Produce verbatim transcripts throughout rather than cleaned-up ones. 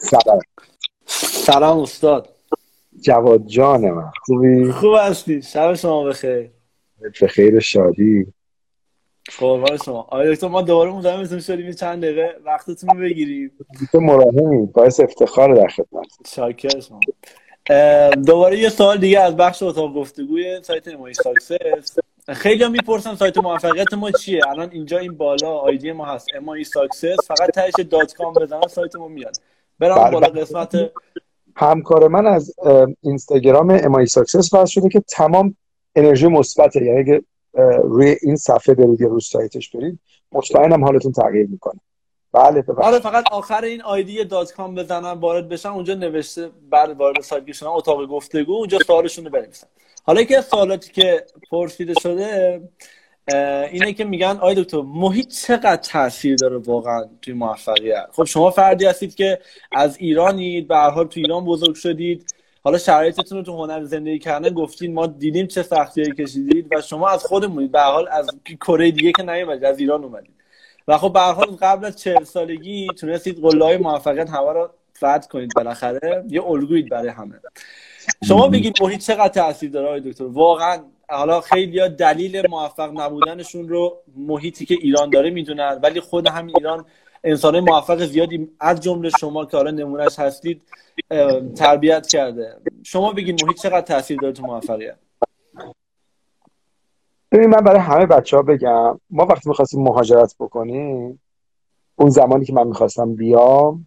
سلام. سلام استاد. جواد جان من، خوبی؟ خوب هستی؟ شب شما بخیر. به خیر و شادی. قربان شما. آقای دکتر ما دوباره مزاحمتون شدیم یه چند دقیقه وقتتون رو بگیریم. تو مراهمی، باعث افتخار در خدمت. شاکر شما. دوباره یه سوال دیگه از بخش اتاق گفتگوی سایت امای ساکسس. خیلی هم میپرسن سایت موفقیت ما چیه؟ الان اینجا این بالا آیدی ما هست امای ساکسس، فقط تهش دات کام بزنن سایت ما میاد. برام بالا قسمت همکار من از اینستاگرام امای ساکسس واسه شده که تمام انرژی مثبته، یعنی اگه روی این صفحه برید یا روی سایتش برید مطمئنم حالتون تغییر میکنه. بله ببخشید. آره فقط آخر این آیدی دات کام بزنن وارد بشن، اونجا نوشته بعد وارد سایت بشن اتاق گفتگو، اونجا سوالشون رو بنویسن. حالا یکی از سوالاتی که پرسیده شده اینه که میگن آقای دکتر محیط چقدر تاثیر داره واقعا توی موفقیت؟ خب شما فردی هستید که از ایرانید، به هر حال تو ایران بزرگ شدید، حالا شرایطتون رو تو هنر زندگی کردن گفتین ما دیدیم چه سختیایی کشیدید و شما از خودمونید، به هر حال از کره دیگه که نیومدید، از ایران اومدید و خب به هر حال قبل از چهل سالگی تونستید قله‌های موفقیت همه رو فتح کنید، بالاخره یه الگویید برای همه. شما بگید محیط چقدر تاثیر داره آقای دکتر واقعا؟ حالا خیلی‌ها دلیل موفق نبودنشون رو محیطی که ایران داره میدونن، ولی خود همین ایران انسان‌های موفق زیادی از جمله شما که حالا نمونهش هستید تربیت کرده. شما بگید محیط چقدر تاثیر داره تو موفقیت؟ ببین من برای همه بچه‌ها بگم، ما وقتی می‌خواستیم مهاجرت بکنیم، اون زمانی که من می‌خواستم بیام،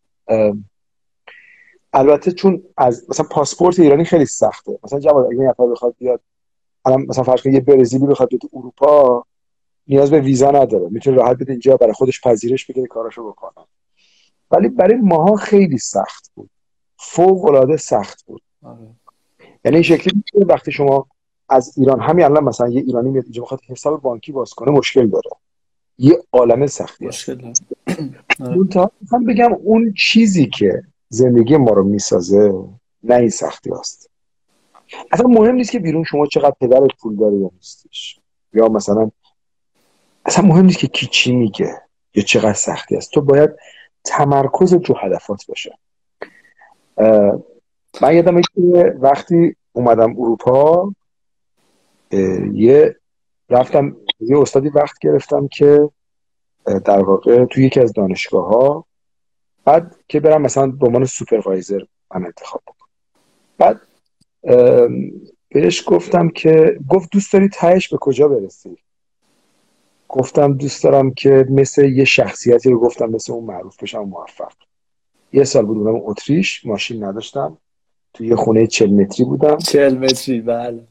البته چون از مثلا پاسپورت ایرانی خیلی سخته، مثلا جواد اگه یه نفر بخواد بیاد الان مثلا فرض کن یه برزیلی بخواد بیاد تو اروپا نیاز به ویزا نداره، میتونه راحت بیاد اینجا برای خودش پذیرش بگیره کاراشو بکنه. ولی برای ماها خیلی سخت بود، فوق العاده سخت بود. آره. یعنی این شکلی که وقتی شما از ایران، همین الان مثلا یه ایرانی میاد اینجا بخواد حساب بانکی باز کنه مشکل داره، یه عالمه سختی مشکل داره. منتها من بگم اون چیزی که زندگی ما رو میسازه نه این سختی هست. اصلا مهم نیست که بیرون شما چقدر پدرت پول داره یا نیستش، یا مثلا اصلا مهم نیست که کی چی میگه یا چقدر سختی است. تو باید تمرکز رو هدفات باشه. من یادمه که وقتی اومدم اروپا یه رفتم یه استادی وقت گرفتم که در واقع توی یکی از دانشگاه ها، بعد که برم مثلا به عنوان سوپروایزر من انتخاب بکنم. بعد بهش گفتم که گفت دوست داری تهش به کجا برسی؟ گفتم دوست دارم که مثل یه شخصیتی رو، گفتم مثل اون معروف بشم موفق. یه سال بود بودم اتریش، ماشین نداشتم، توی یه خونه چهل متری بودم. چهل متری بله.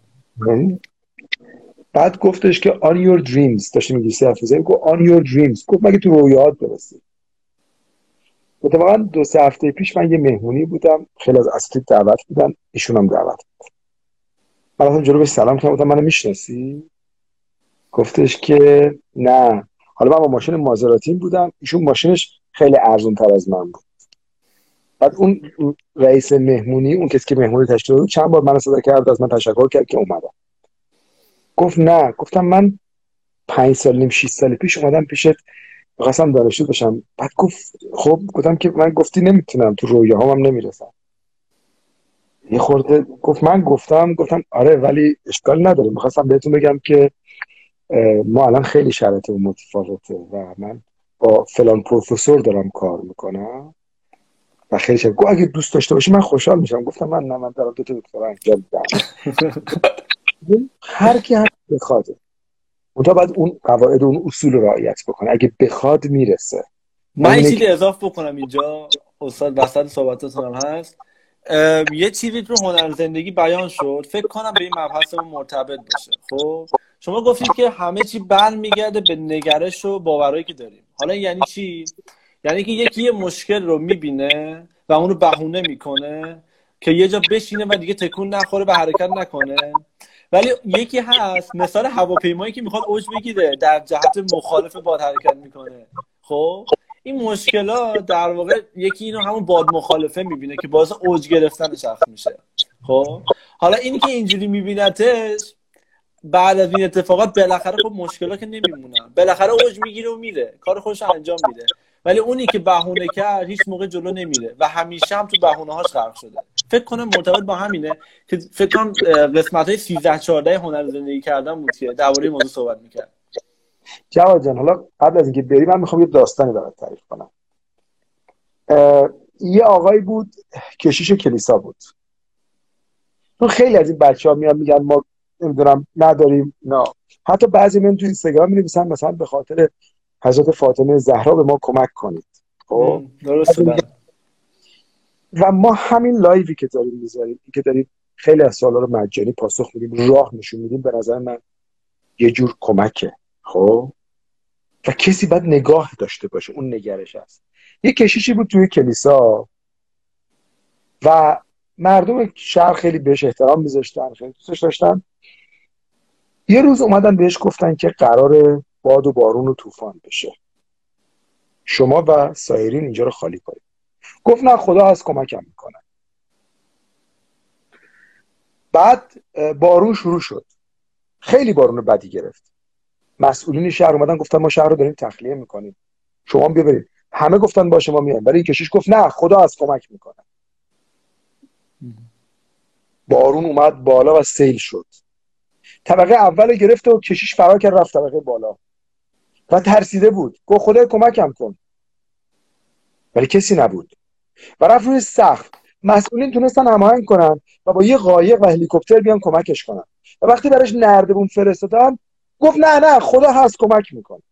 بعد گفتش که on your dreams، داشتیم انگلیسی حرف می‌زدیم، گفت on your dreams، گفت مگه تو رویاهات برسی. اتفاقا دو سه هفته پیش من یه مهمونی بودم، خیلی از اساتید دعوت بودن، ایشون هم دعوت بود. من رفتم جلو بهش سلام کردم، گفتم منو میشناسی؟ گفتش که نه. حالا من با ماشین مازراتین بودم، ایشون ماشینش خیلی ارزون تر از من بود. بعد اون رئیس مهمونی، اون کسی که مهمونی تشکیل داد، چند بار منو صدا کرد، از من تشکر کرد که اومدم. گفت نه. گفتم من پنج سال نیم شش سال پیش اومدم پیشت، می‌خواستم دانشجو بشم. بعد گفت خب. گفتم که من گفتی نمیتونم، تو رویاهام هم نمیرسم. یه خورده گفت من گفتم گفتم آره ولی اشکال نداره، می‌خواستم بهتون بگم که ما الان خیلی شرایطمون متفاوته و من با فلان پروفسور دارم کار میکنم و خیلی شد. گفت اگه دوست داشته باشی من خوشحال میشم. گفتم من نه، من دارم دو تا دکترا انجام میدم. هر کی هر بخواد، اونجا باید اون قواعد و اون اصول رو رعایت بکنه، اگه بخواد میرسه. من یه چیزی اضافه بکنم اینجا استاد، وسط صحبتاتون هم هست. یه چیزی رو هنر زندگی بیان شد، فکر کنم به این مبحثمون مرتبط باشه. خب شما گفتید که همه چی برمیگرده به نگرش و باورایی که داریم. حالا یعنی چی؟ یعنی که یکی یه مشکل رو میبینه و اون رو بهونه میکنه که یه جا بشینه و دیگه تکون نخوره و حرکت نکنه. ولی یکی هست مثال هواپیمایی که میخواد اوج بگیره، در جهت مخالف باد حرکت میکنه. خب این مشکلات در واقع یکی اینو همون باد مخالفه میبینه که باعث اوج گرفتن شخص میشه. خب حالا اینی که اینجوری میبینتش، بعد از این اتفاقات بالاخره خب مشکلات که نمیمونن، بالاخره اوج میگیره و میره، کار خودش انجام میده. ولی اونی که بهونه کرد هیچ موقع جلو نمیره و همیشه هم تو بهونه‌هاش غرق شده. فکر کنم مرتبط با همینه که فکر کنم قسمت‌های سیزده چهارده هنر زندگی کردن بود که درباره موضوع صحبت می‌کرد. جواد جان، حالا قبل از اینکه بری من میخوام یه داستانی برات تعریف کنم. یه آقایی بود کشیش کلیسا بود. تو خیلی از این بچه‌ها میان میگن ما نمیدونم نداریم، نه حتی بعضی من تو اینستاگرام می‌نویسن مثلا به خاطر حضرت فاطمه زهرا به ما کمک کنید. خب درسته. و ما همین لایوی که داریم میذاریم که داریم خیلی از سوالا رو مجانی پاسخ میدیم، راه نشون میدیم، به نظر من یه جور کمکه. خب و کسی باید نگاه داشته باشه، اون نگرش هست. یه کشیشی بود توی کلیسا و مردم شهر خیلی بهش احترام میذاشتن، خیلی دوستش داشتن. یه روز اومدن بهش گفتن که قراره باد و بارون و طوفان بشه، شما و سایرین اینجا رو خالی کنید. گفت نه، خدا از کمکم میکنه. بعد بارون شروع شد، خیلی بارون بدی گرفت. مسئولین شهر اومدن گفتن ما شهر رو داریم تخلیه میکنیم، شما هم ببرید. همه گفتن باشه ما میایم، ولی کشیش گفت نه، خدا از کمک میکنه. بارون اومد بالا و سیل شد. طبقه اول گرفت و کشیش فرار کرد رفت طبقه بالا و ترسیده بود. گفت خدا کمکم کن، ولی کسی نبود و رفت روی سقف. مسئولین تونستن هماهنگ کنن و با یه قایق و هلیکوپتر بیان کمکش کنن و وقتی براش نردبون فرستادن گفت نه نه خدا هست کمک میکنه.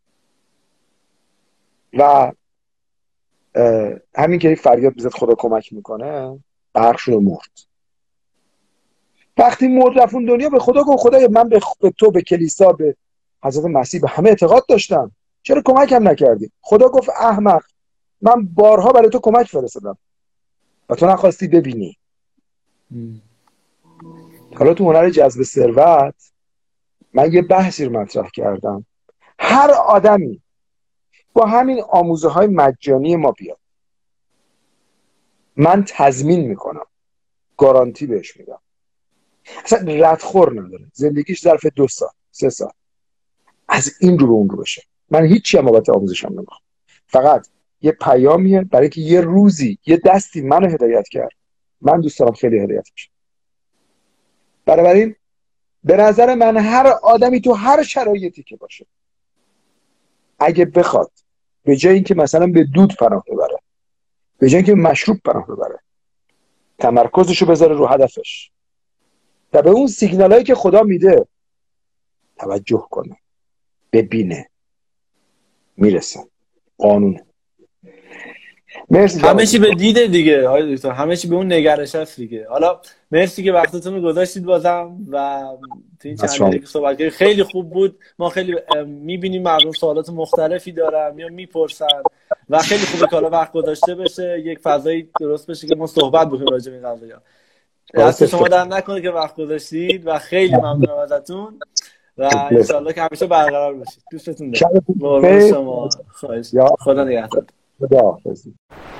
و همین که فریاد بزد خدا کمک میکنه، برق شد و مرد. وقتی مرد رفت اون دنیا به خدا گفت خدایا من به تو، به کلیسا، به حضرت مسیح، به همه اعتقاد داشتم، چرا کمکم نکردی؟ خدا گفت احمق، من بارها برای تو کمک فرستادم و تو نخواستی ببینی. حالا تو هنر جذب ثروت من یه بحثی رو مطرح کردم. هر آدمی با همین آموزه های مجانی ما بیاد، من تضمین میکنم، گارانتی بهش میدم، اصلا ردخور نداره، زندگیش ظرف دو سال سه سال از این رو به اون رو بشه. من هیچی هم بابت آموزشم نمیخوام، فقط یه پیامیه برای که یه روزی یه دستی منو هدایت کرد، من دوست دارم خیلی هدایت بشم. بنابراین به نظر من هر آدمی تو هر شرایطی که باشه، اگه بخواد به جای اینکه مثلا به دود پناه ببره، به جای اینکه مشروب پناه ببره، تمرکزشو بذاره رو هدفش و به اون سیگنالایی که خدا میده توجه کنه، ببینه، میرسه. قانونه. مرسی. همه چی به دیده دیگه آقای دکتر، همه چی به اون نگرش هست دیگه. حالا مرسی که وقتتون رو گذاشتید بازم و تو این چند دقیقه که صحبت کردید خیلی خوب بود. ما خیلی میبینیم مردم سوالات مختلفی دارن، میان میپرسن و خیلی خوبه که حالا وقت گذاشته بشه، یک فضایی درست بشه که ما صحبت بکنیم راجع به این قضايا. دست شما در نکنه که وقت گذاشتید و خیلی ممنونم ازتون و ان شاءالله که همیشه برقرار باشید. دوستتون دارم. قربون شما. خواهش. خدا نگهدار. خدا حافظ.